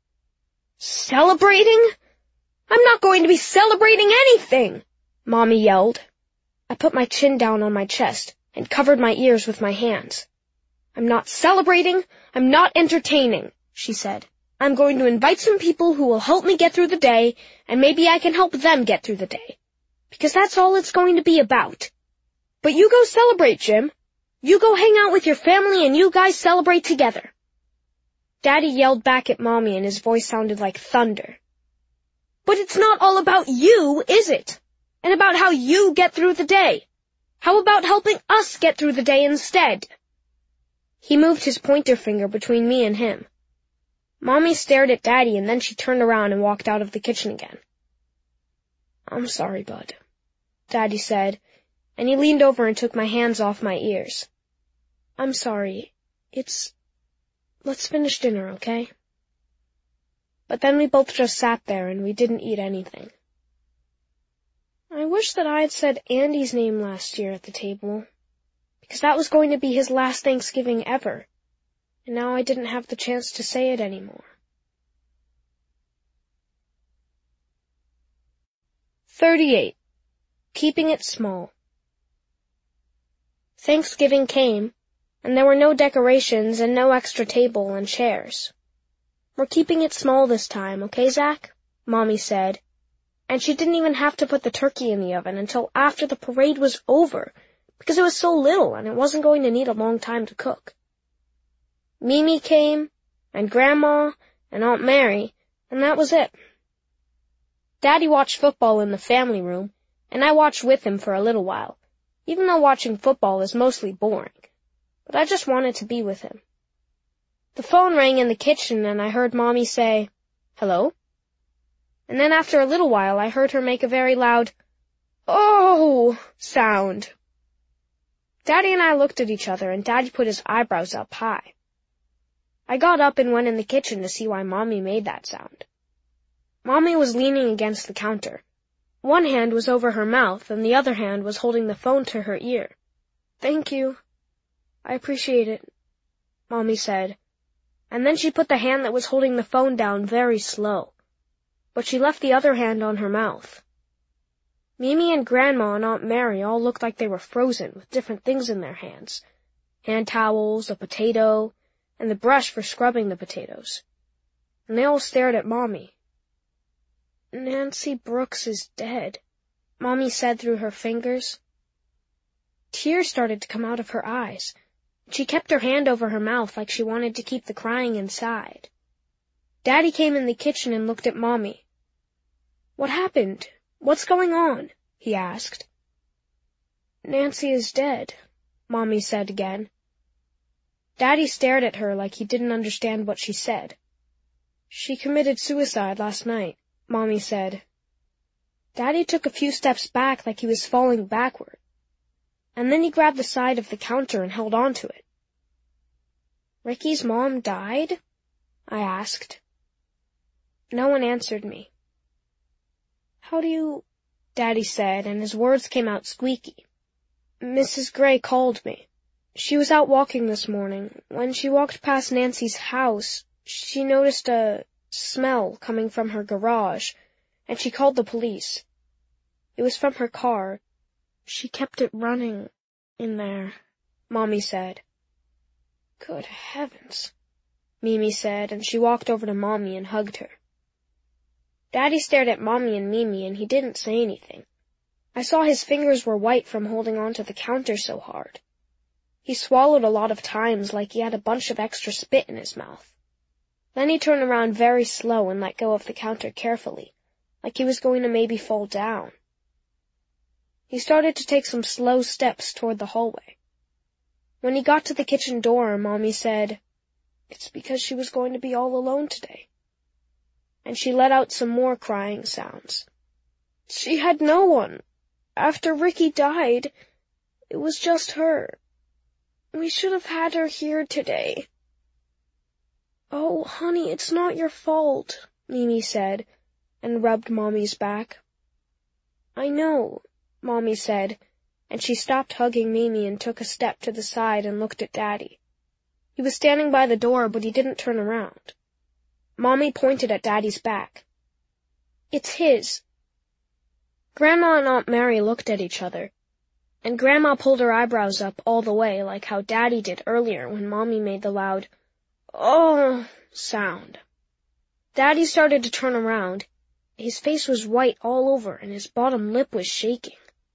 Celebrating? I'm not going to be celebrating anything, Mommy yelled. I put my chin down on my chest and covered my ears with my hands. I'm not celebrating, I'm not entertaining, she said. I'm going to invite some people who will help me get through the day, and maybe I can help them get through the day. Because that's all it's going to be about. But you go celebrate, Jim. You go hang out with your family and you guys celebrate together. Daddy yelled back at Mommy and his voice sounded like thunder. But it's not all about you, is it? And about how you get through the day. How about helping us get through the day instead? He moved his pointer finger between me and him. Mommy stared at Daddy, and then she turned around and walked out of the kitchen again. I'm sorry, Bud, Daddy said, and he leaned over and took my hands off my ears. I'm sorry. Let's finish dinner, okay? But then we both just sat there and we didn't eat anything. I wish that I had said Andy's name last year at the table, because that was going to be his last Thanksgiving ever, and now I didn't have the chance to say it anymore. 38. Keeping it small. Thanksgiving came, and there were no decorations and no extra table and chairs. We're keeping it small this time, okay, Zach? Mommy said. And she didn't even have to put the turkey in the oven until after the parade was over, because it was so little and it wasn't going to need a long time to cook. Mimi came, and Grandma, and Aunt Mary, and that was it. Daddy watched football in the family room, and I watched with him for a little while, even though watching football is mostly boring. But I just wanted to be with him. The phone rang in the kitchen, and I heard Mommy say, "Hello?" And then after a little while, I heard her make a very loud, "Oh!" sound. Daddy and I looked at each other, and Daddy put his eyebrows up high. I got up and went in the kitchen to see why Mommy made that sound. Mommy was leaning against the counter. One hand was over her mouth, and the other hand was holding the phone to her ear. "Thank you. I appreciate it," Mommy said. And then she put the hand that was holding the phone down very slow. But she left the other hand on her mouth. Mimi and Grandma and Aunt Mary all looked like they were frozen with different things in their hands. Hand towels, a potato, and the brush for scrubbing the potatoes. And they all stared at Mommy. "Nancy Brooks is dead," Mommy said through her fingers. Tears started to come out of her eyes. She kept her hand over her mouth like she wanted to keep the crying inside. Daddy came in the kitchen and looked at Mommy. "What happened? What's going on?" he asked. "Nancy is dead," Mommy said again. Daddy stared at her like he didn't understand what she said. "She committed suicide last night," Mommy said. Daddy took a few steps back like he was falling backward, and then he grabbed the side of the counter and held on to it. "Ricky's mom died?" I asked. No one answered me. "How do you—" Daddy said, and his words came out squeaky. "Mrs. Gray called me. She was out walking this morning. When she walked past Nancy's house, she noticed a smell coming from her garage, and she called the police. It was from her car. She kept it running in there," Mommy said. "Good heavens," Mimi said, and she walked over to Mommy and hugged her. Daddy stared at Mommy and Mimi, and he didn't say anything. I saw his fingers were white from holding onto the counter so hard. He swallowed a lot of times like he had a bunch of extra spit in his mouth. Then he turned around very slow and let go of the counter carefully, like he was going to maybe fall down. He started to take some slow steps toward the hallway. When he got to the kitchen door, Mommy said, "It's because she was going to be all alone today." And she let out some more crying sounds. "She had no one. After Ricky died, it was just her. We should have had her here today." "Oh, honey, it's not your fault," Mimi said, and rubbed Mommy's back. "I know," Mommy said, and she stopped hugging Mimi and took a step to the side and looked at Daddy. He was standing by the door, but he didn't turn around. Mommy pointed at Daddy's back. "It's his." Grandma and Aunt Mary looked at each other, and Grandma pulled her eyebrows up all the way like how Daddy did earlier when Mommy made the loud, "Oh" sound. Daddy started to turn around. His face was white all over, and his bottom lip was shaking.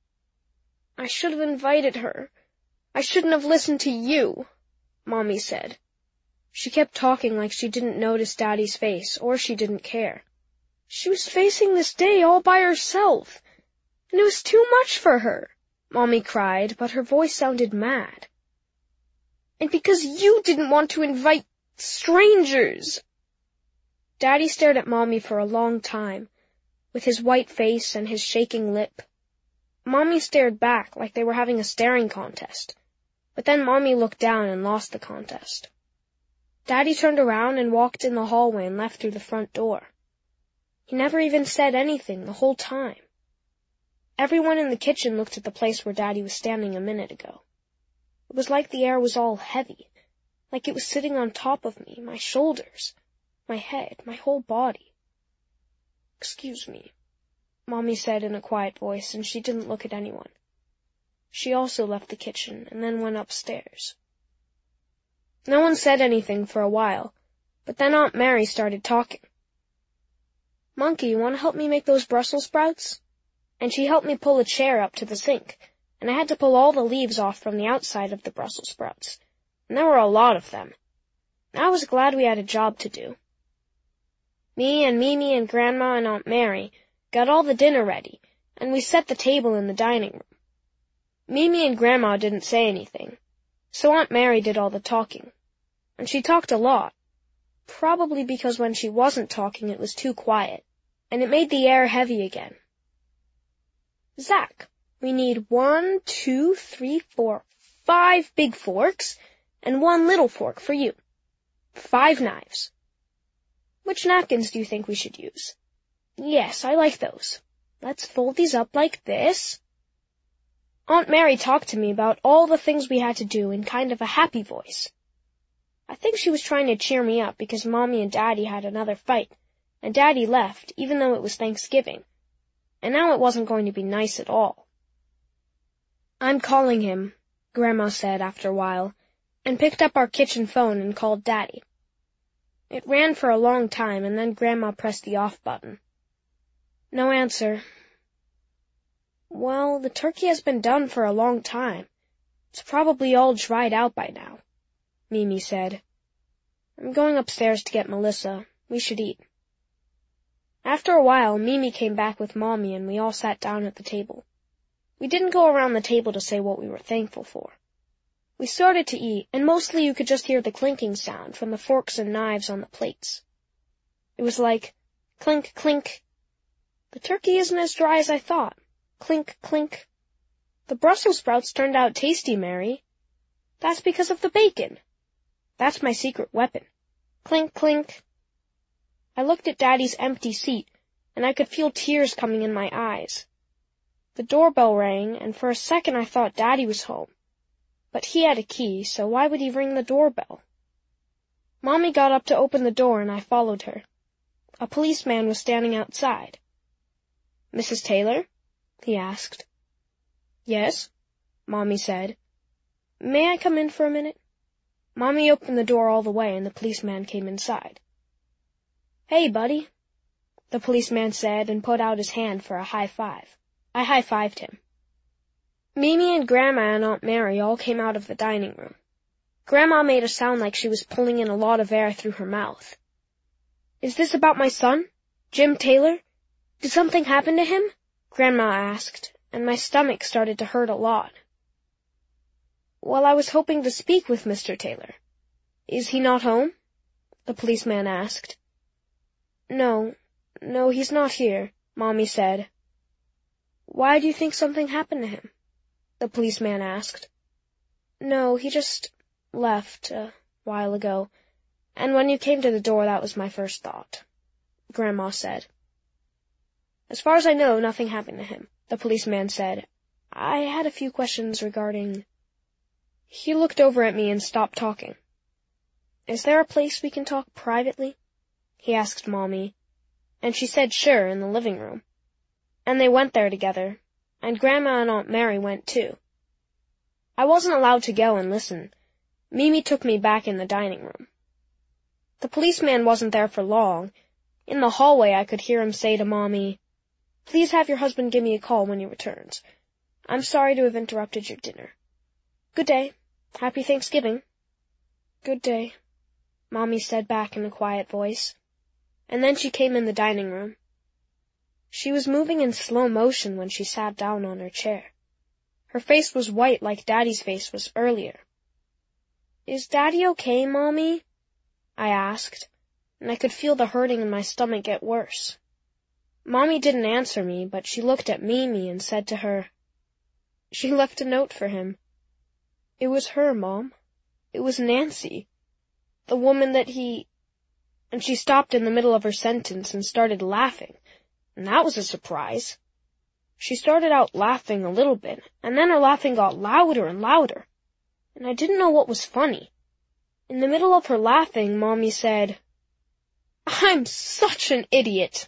"I should have invited her. I shouldn't have listened to you," Mommy said. She kept talking like she didn't notice Daddy's face, or she didn't care. She was facing this day all by herself, and it was too much for her, Mommy cried, but her voice sounded mad. And because you didn't want to invite strangers. Daddy stared at Mommy for a long time, with his white face and his shaking lip. Mommy stared back like they were having a staring contest, but then Mommy looked down and lost the contest. Daddy turned around and walked in the hallway and left through the front door. He never even said anything the whole time. Everyone in the kitchen looked at the place where Daddy was standing a minute ago. It was like the air was all heavy, like it was sitting on top of me, my shoulders, my head, my whole body. "Excuse me," Mommy said in a quiet voice, and she didn't look at anyone. She also left the kitchen and then went upstairs. No one said anything for a while, but then Aunt Mary started talking. "Monkey, you want to help me make those Brussels sprouts?" And she helped me pull a chair up to the sink, and I had to pull all the leaves off from the outside of the Brussels sprouts, and there were a lot of them. I was glad we had a job to do. Me and Mimi and Grandma and Aunt Mary got all the dinner ready, and we set the table in the dining room. Mimi and Grandma didn't say anything, so Aunt Mary did all the talking. And she talked a lot, probably because when she wasn't talking it was too quiet, and it made the air heavy again. "Zach, we need 1, 2, 3, 4, 5 big forks, and 1 little fork for you. 5 knives. Which napkins do you think we should use? Yes, I like those. Let's fold these up like this." Aunt Mary talked to me about all the things we had to do in kind of a happy voice. I think she was trying to cheer me up because Mommy and Daddy had another fight, and Daddy left, even though it was Thanksgiving, and now it wasn't going to be nice at all. "I'm calling him," Grandma said after a while, and picked up our kitchen phone and called Daddy. It rang for a long time, and then Grandma pressed the off button. No answer. "Well, the turkey has been done for a long time. It's probably all dried out by now," Mimi said. "I'm going upstairs to get Melissa. We should eat." After a while, Mimi came back with Mommy, and we all sat down at the table. We didn't go around the table to say what we were thankful for. We started to eat, and mostly you could just hear the clinking sound from the forks and knives on the plates. It was like, clink, clink. The turkey isn't as dry as I thought. Clink, clink. The Brussels sprouts turned out tasty, Mary. That's because of the bacon. That's my secret weapon. Clink, clink. I looked at Daddy's empty seat, and I could feel tears coming in my eyes. The doorbell rang, and for a second I thought Daddy was home. But he had a key, so why would he ring the doorbell? Mommy got up to open the door, and I followed her. A policeman was standing outside. "Mrs. Taylor?" he asked. "Yes," Mommy said. "May I come in for a minute?" Mommy opened the door all the way, and the policeman came inside. "Hey, buddy," the policeman said, and put out his hand for a high five. I high-fived him. Mimi and Grandma and Aunt Mary all came out of the dining room. Grandma made a sound like she was pulling in a lot of air through her mouth. "Is this about my son, Jim Taylor? Did something happen to him?" Grandma asked, and my stomach started to hurt a lot. "Well, I was hoping to speak with Mr. Taylor. Is he not home?" the policeman asked. No, he's not here," Mommy said. "Why do you think something happened to him?" the policeman asked. "No, he just left a while ago, and when you came to the door, that was my first thought," Grandma said. "As far as I know, nothing happened to him," the policeman said. "I had a few questions regarding—" He looked over at me and stopped talking. "Is there a place we can talk privately?" he asked Mommy, and she said sure, in the living room. And they went there together, and Grandma and Aunt Mary went too. I wasn't allowed to go and listen. Mimi took me back in the dining room. The policeman wasn't there for long. In the hallway I could hear him say to Mommy, "Please have your husband give me a call when he returns. I'm sorry to have interrupted your dinner. Good day. Happy Thanksgiving." "Good day," Mommy said back in a quiet voice. And then she came in the dining room, She was moving in slow motion when she sat down on her chair. Her face was white like Daddy's face was earlier. "Is Daddy okay, Mommy?" I asked, and I could feel the hurting in my stomach get worse. Mommy didn't answer me, but she looked at Mimi and said to her, "She left a note for him." "It was her, Mom. It was Nancy. The woman that he—" And she stopped in the middle of her sentence and started laughing, and that was a surprise. She started out laughing a little bit, and then her laughing got louder and louder, and I didn't know what was funny. In the middle of her laughing, Mommy said, "I'm such an idiot."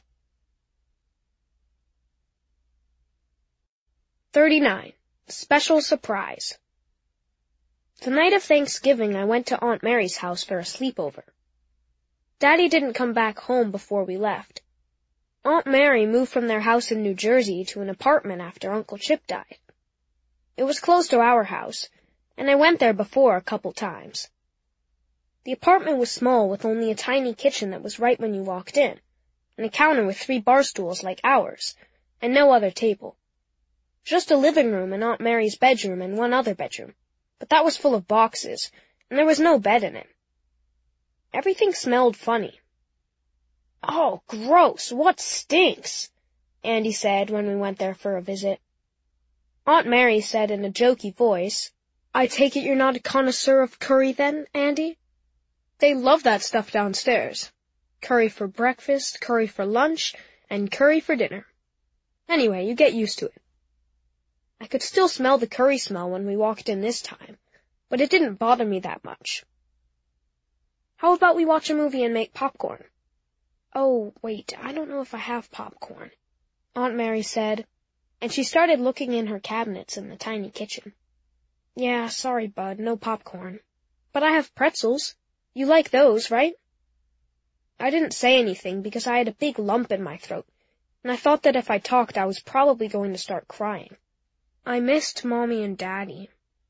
39. Special Surprise. The night of Thanksgiving, I went to Aunt Mary's house for a sleepover. Daddy didn't come back home before we left. Aunt Mary moved from their house in New Jersey to an apartment after Uncle Chip died. It was close to our house, and I went there before a couple times. The apartment was small with only a tiny kitchen that was right when you walked in, and a counter with 3 bar stools like ours, and no other table. Just a living room and Aunt Mary's bedroom and one other bedroom, but that was full of boxes, and there was no bed in it. Everything smelled funny. "Oh, gross! What stinks?" Andy said when we went there for a visit. Aunt Mary said in a jokey voice, "I take it you're not a connoisseur of curry then, Andy? They love that stuff downstairs. Curry for breakfast, curry for lunch, and curry for dinner. Anyway, you get used to it." I could still smell the curry smell when we walked in this time, but it didn't bother me that much. "How about we watch a movie and make popcorn?" "Oh, wait, I don't know if I have popcorn," Aunt Mary said, and she started looking in her cabinets in the tiny kitchen. "Yeah, sorry, Bud, no popcorn. But I have pretzels. You like those, right?" I didn't say anything because I had a big lump in my throat, and I thought that if I talked I was probably going to start crying. I missed Mommy and Daddy.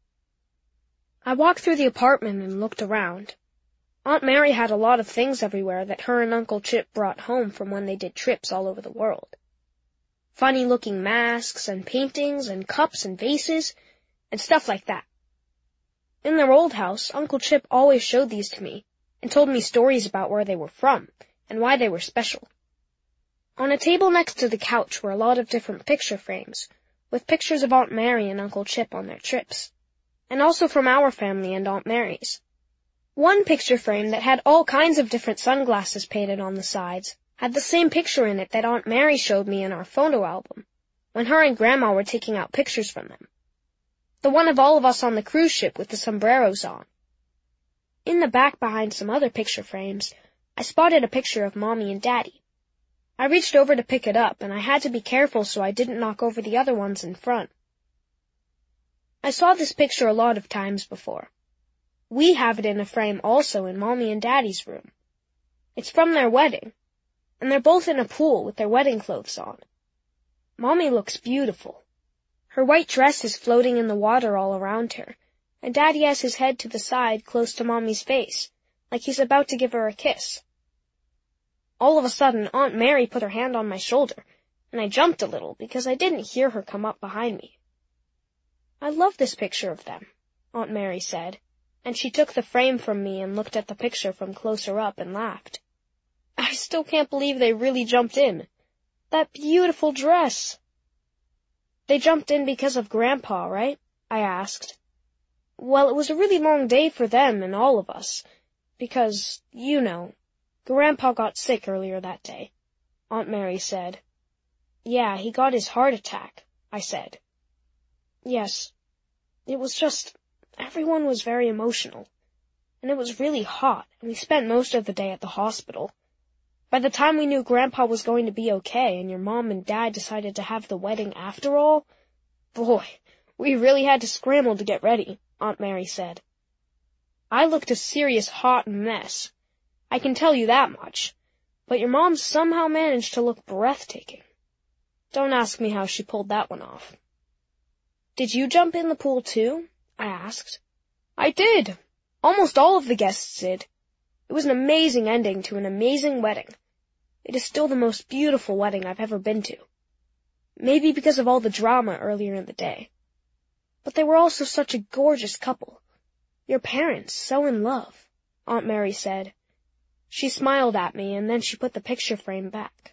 I walked through the apartment and looked around. Aunt Mary had a lot of things everywhere that her and Uncle Chip brought home from when they did trips all over the world. Funny-looking masks and paintings and cups and vases and stuff like that. In their old house, Uncle Chip always showed these to me and told me stories about where they were from and why they were special. On a table next to the couch were a lot of different picture frames with pictures of Aunt Mary and Uncle Chip on their trips, and also from our family and Aunt Mary's. One picture frame that had all kinds of different sunglasses painted on the sides had the same picture in it that Aunt Mary showed me in our photo album, when her and Grandma were taking out pictures from them. The one of all of us on the cruise ship with the sombreros on. In the back behind some other picture frames, I spotted a picture of Mommy and Daddy. I reached over to pick it up, and I had to be careful so I didn't knock over the other ones in front. I saw this picture a lot of times before. We have it in a frame also in Mommy and Daddy's room. It's from their wedding, and they're both in a pool with their wedding clothes on. Mommy looks beautiful. Her white dress is floating in the water all around her, and Daddy has his head to the side close to Mommy's face, like he's about to give her a kiss. All of a sudden, Aunt Mary put her hand on my shoulder, and I jumped a little because I didn't hear her come up behind me. "I love this picture of them," Aunt Mary said, and she took the frame from me and looked at the picture from closer up and laughed. "I still can't believe they really jumped in. That beautiful dress." "They jumped in because of Grandpa, right?" I asked. "Well, it was a really long day for them and all of us, because, you know, Grandpa got sick earlier that day," Aunt Mary said. "Yeah, he got his heart attack," I said. "Yes, it was just, everyone was very emotional, and it was really hot, and we spent most of the day at the hospital. By the time we knew Grandpa was going to be okay and your Mom and Dad decided to have the wedding after all, boy, we really had to scramble to get ready," Aunt Mary said. "I looked a serious hot mess, I can tell you that much, but your Mom somehow managed to look breathtaking. Don't ask me how she pulled that one off." "Did you jump in the pool too?" I asked. "I did. Almost all of the guests did. It was an amazing ending to an amazing wedding. it is still the most beautiful wedding I've ever been to. Maybe because of all the drama earlier in the day. But they were also such a gorgeous couple. Your parents, so in love, Aunt Mary said. She smiled at me, and then she put the picture frame back.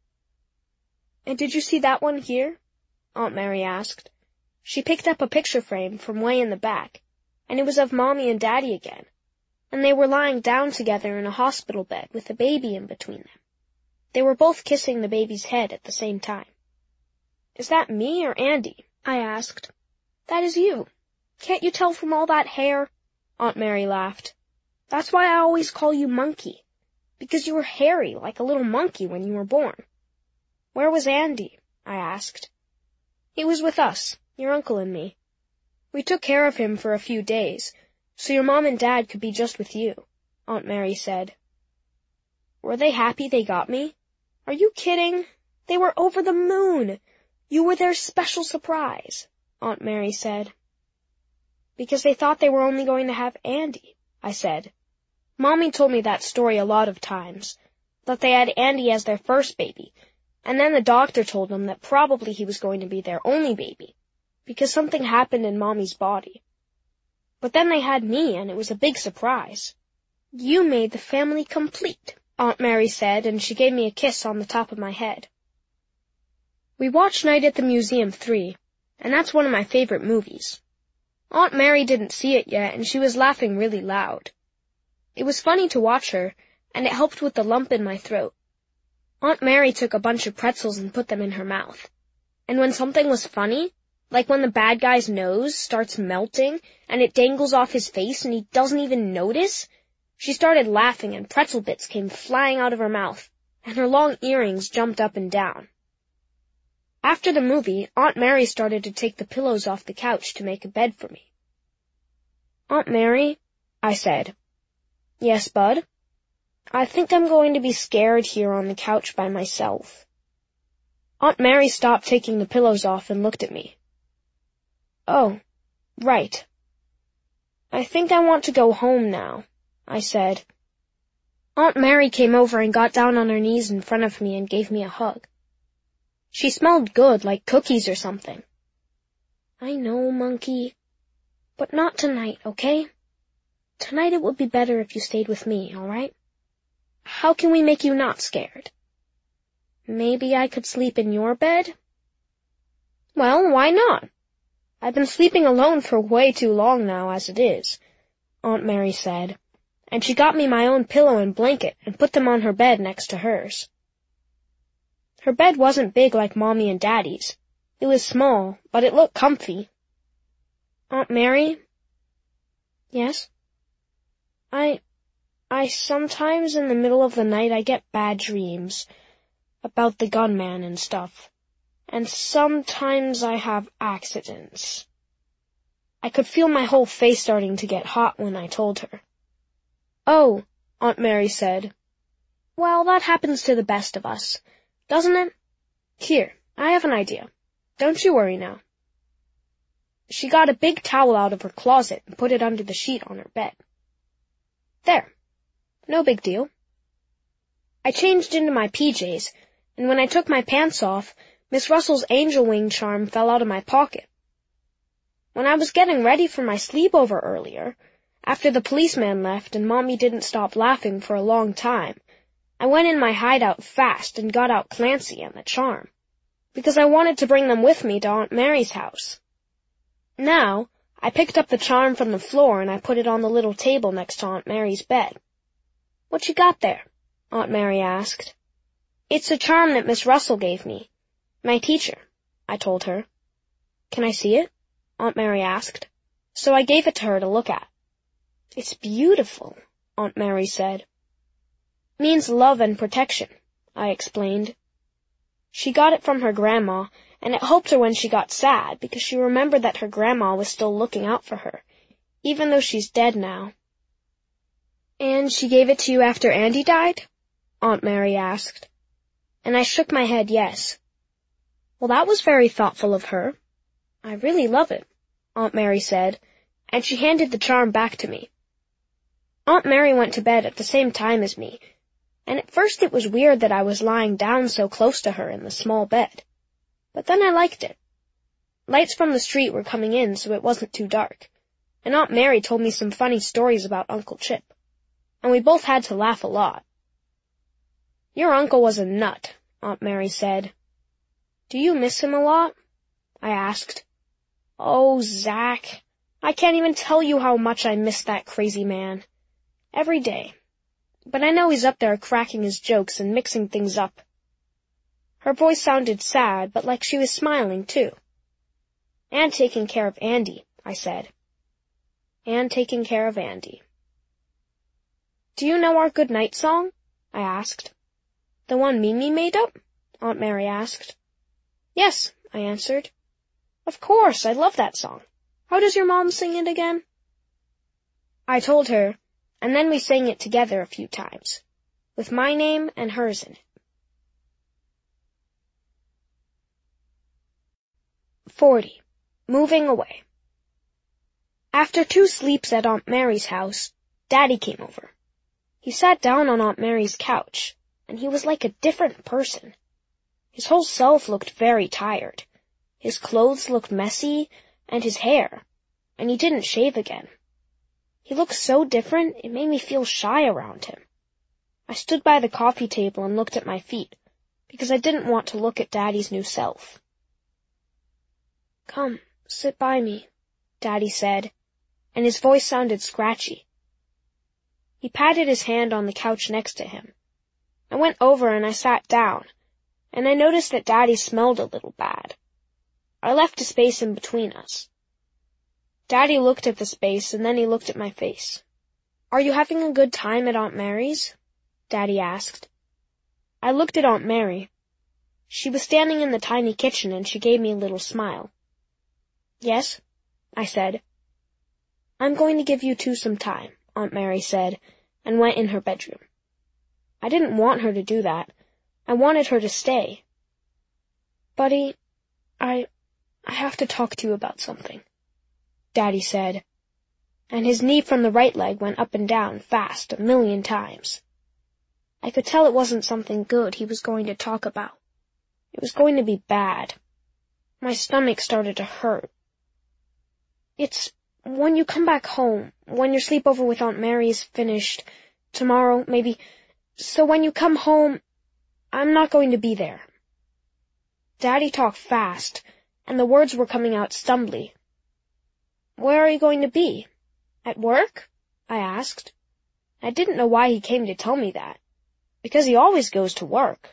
And did you see that one here? Aunt Mary asked. She picked up a picture frame from way in the back, and it was of Mommy and Daddy again, and they were lying down together in a hospital bed with a baby in between them. They were both kissing the baby's head at the same time. Is that me or Andy? I asked. That is you. Can't you tell from all that hair? Aunt Mary laughed. That's why I always call you Monkey, because you were hairy like a little monkey when you were born. Where was Andy? I asked. He was with us, your uncle and me. We took care of him for a few days, so your Mom and Dad could be just with you, Aunt Mary said. Were they happy they got me? Are you kidding? They were over the moon. You were their special surprise, Aunt Mary said. Because they thought they were only going to have Andy, I said. Mommy told me that story a lot of times, that they had Andy as their first baby, and then the doctor told them that probably he was going to be their only baby, because something happened in Mommy's body. But then they had me, and it was a big surprise. You made the family complete, Aunt Mary said, and she gave me a kiss on the top of my head. We watched Night at the Museum 3, and that's one of my favorite movies. Aunt Mary didn't see it yet, and she was laughing really loud. It was funny to watch her, and it helped with the lump in my throat. Aunt Mary took a bunch of pretzels and put them in her mouth. And when something was funny, like when the bad guy's nose starts melting and it dangles off his face and he doesn't even notice, she started laughing and pretzel bits came flying out of her mouth, and her long earrings jumped up and down. After the movie, Aunt Mary started to take the pillows off the couch to make a bed for me. Aunt Mary, I said. Yes, Bud? I think I'm going to be scared here on the couch by myself. Aunt Mary stopped taking the pillows off and looked at me. Oh, right. I think I want to go home now, I said. Aunt Mary came over and got down on her knees in front of me and gave me a hug. She smelled good, like cookies or something. I know, Monkey. But not tonight, okay? Tonight it would be better if you stayed with me, all right? How can we make you not scared? Maybe I could sleep in your bed? Well, why not? I've been sleeping alone for way too long now as it is, Aunt Mary said, and she got me my own pillow and blanket and put them on her bed next to hers. Her bed wasn't big like Mommy and Daddy's. It was small, but it looked comfy. Aunt Mary? Yes? I sometimes in the middle of the night I get bad dreams about the gunman and stuff. And sometimes I have accidents. I could feel my whole face starting to get hot when I told her. Oh, Aunt Mary said. Well, that happens to the best of us, doesn't it? Here, I have an idea. Don't you worry now. She got a big towel out of her closet and put it under the sheet on her bed. There. No big deal. I changed into my PJs, and when I took my pants off, Miss Russell's angel wing charm fell out of my pocket. When I was getting ready for my sleepover earlier, after the policeman left and Mommy didn't stop laughing for a long time, I went in my hideout fast and got out Clancy and the charm, because I wanted to bring them with me to Aunt Mary's house. Now, I picked up the charm from the floor and I put it on the little table next to Aunt Mary's bed. What you got there? Aunt Mary asked. It's a charm that Miss Russell gave me. My teacher, I told her. Can I see it? Aunt Mary asked. So I gave it to her to look at. It's beautiful, Aunt Mary said. Means love and protection, I explained. She got it from her grandma, and it helped her when she got sad because she remembered that her grandma was still looking out for her, even though she's dead now. And she gave it to you after Andy died? Aunt Mary asked. And I shook my head yes. Well, that was very thoughtful of her. I really love it, Aunt Mary said, and she handed the charm back to me. Aunt Mary went to bed at the same time as me, and at first it was weird that I was lying down so close to her in the small bed. But then I liked it. Lights from the street were coming in, so it wasn't too dark, and Aunt Mary told me some funny stories about Uncle Chip, and we both had to laugh a lot. "Your uncle was a nut," Aunt Mary said. "Do you miss him a lot?" I asked. "Oh, Zach, I can't even tell you how much I miss that crazy man. Every day. But I know he's up there cracking his jokes and mixing things up." Her voice sounded sad, but like she was smiling, too. "And taking care of Andy," I said. "And taking care of Andy." "Do you know our good night song?" I asked. "The one Mimi made up?" Aunt Mary asked. "Yes," I answered. "Of course, I love that song. How does your mom sing it again?" I told her, and then we sang it together a few times, with my name and hers in it. 40. Moving away. After 2 sleeps at Aunt Mary's house, Daddy came over. He sat down on Aunt Mary's couch, and he was like a different person. His whole self looked very tired. His clothes looked messy, and his hair, and he didn't shave again. He looked so different, it made me feel shy around him. I stood by the coffee table and looked at my feet, because I didn't want to look at Daddy's new self. "Come, sit by me," Daddy said, and his voice sounded scratchy. He patted his hand on the couch next to him. I went over and I sat down, and I noticed that Daddy smelled a little bad. I left a space in between us. Daddy looked at the space, and then he looked at my face. "Are you having a good time at Aunt Mary's?" Daddy asked. I looked at Aunt Mary. She was standing in the tiny kitchen, and she gave me a little smile. "Yes," I said. "I'm going to give you 2 some time," Aunt Mary said, and went in her bedroom. I didn't want her to do that. I wanted her to stay. "Buddy, I have to talk to you about something," Daddy said, and his knee from the right leg went up and down fast 1,000,000 times. I could tell it wasn't something good he was going to talk about. It was going to be bad. My stomach started to hurt. "It's when you come back home, when your sleepover with Aunt Mary is finished, tomorrow, maybe. So when you come home, I'm not going to be there." Daddy talked fast, and the words were coming out stumbly. "Where are you going to be? At work?" I asked. I didn't know why he came to tell me that, because he always goes to work.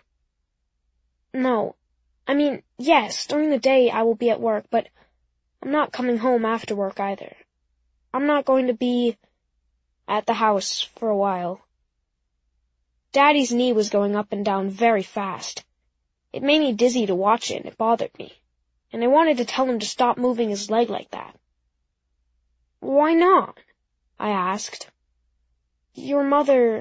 "No, I mean, yes, during the day I will be at work, but I'm not coming home after work either. I'm not going to be at the house for a while." Daddy's knee was going up and down very fast. It made me dizzy to watch it, and it bothered me, and I wanted to tell him to stop moving his leg like that. "Why not?" I asked. "Your mother...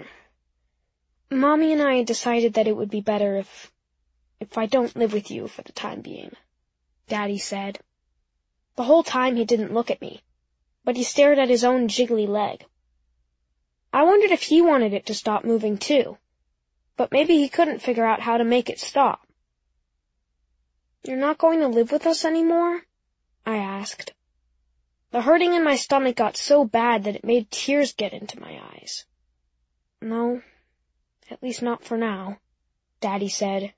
Mommy and I decided that it would be better if I don't live with you for the time being," Daddy said. The whole time he didn't look at me, but he stared at his own jiggly leg. I wondered if he wanted it to stop moving too, but maybe he couldn't figure out how to make it stop. "You're not going to live with us anymore?" I asked. The hurting in my stomach got so bad that it made tears get into my eyes. "No, at least not for now," Daddy said.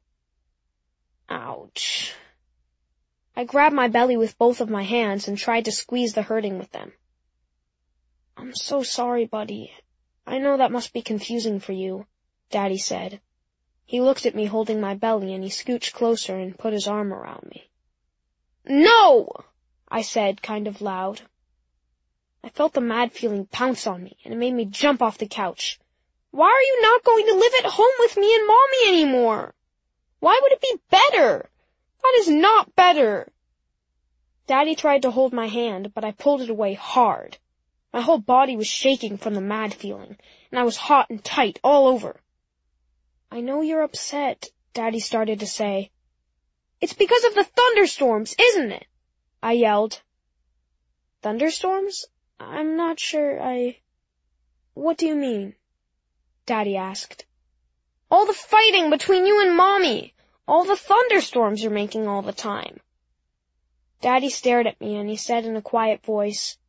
Ouch. I grabbed my belly with both of my hands and tried to squeeze the hurting with them. "I'm so sorry, buddy. I know that must be confusing for you," Daddy said. He looked at me holding my belly, and he scooched closer and put his arm around me. "No!" I said, kind of loud. I felt the mad feeling pounce on me, and it made me jump off the couch. "Why are you not going to live at home with me and Mommy anymore? Why would it be better? That is not better." Daddy tried to hold my hand, but I pulled it away hard. My whole body was shaking from the mad feeling, and I was hot and tight all over. "I know you're upset," Daddy started to say. "It's because of the thunderstorms, isn't it?" I yelled. "Thunderstorms? I'm not sure What do you mean?" Daddy asked. All the fighting between you and Mommy. All the thunderstorms you're making all the time. Daddy stared at me and he said in a quiet voice,